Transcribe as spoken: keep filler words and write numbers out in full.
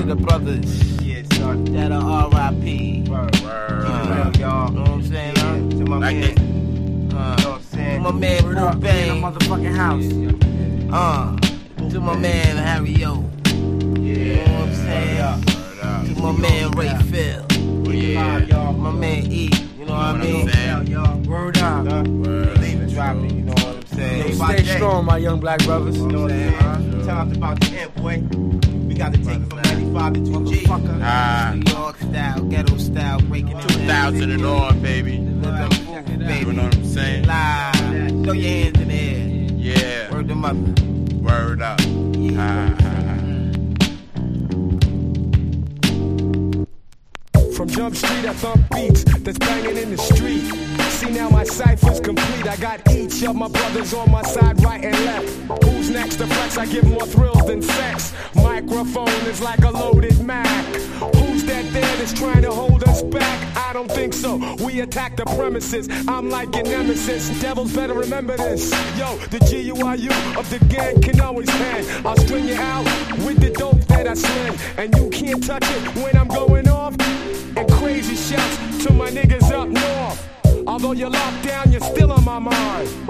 the brothers. Yeah, son. That are R I P. Word, word. Uh, y'all. You know what I'm saying, huh? To my like man. Uh, you know what I'm saying? To my man, Boo Bang. In a motherfucking house. Uh, to my man, Harry Yo. Yeah. You know what I'm saying? To my man, Ray Phil. Yeah. My man, E. You know what I mean? Word up. Leave dropping, you know what I'm saying? Stay strong, my young black brothers. You know what I'm saying? Times about to end, boy. We got to take it from ninety-five to two G. Ah. New York style, ghetto style, breaking it two thousand and on, baby. You know what I'm saying? Live. Throw your hands in the air. Yeah. Word them up. Word up. Yeah. Ah. From Jump Street, I thump beats that's banging in the street. See now my cipher's complete. I got each of my brothers on my side, right and left. Who's next to flex? I give more thrills than sex. Microphone is like a loaded Mac. Who's that there that's trying to hold us back? I don't think so. We attack the premises. I'm like your nemesis. Devils better remember this. Yo, the G U I U of the gang can always hang. I'll string you out with the dope that I sling, and you can't touch it when I'm going off. And crazy shouts to my niggas up north. Although you're locked down, you're still on my mind.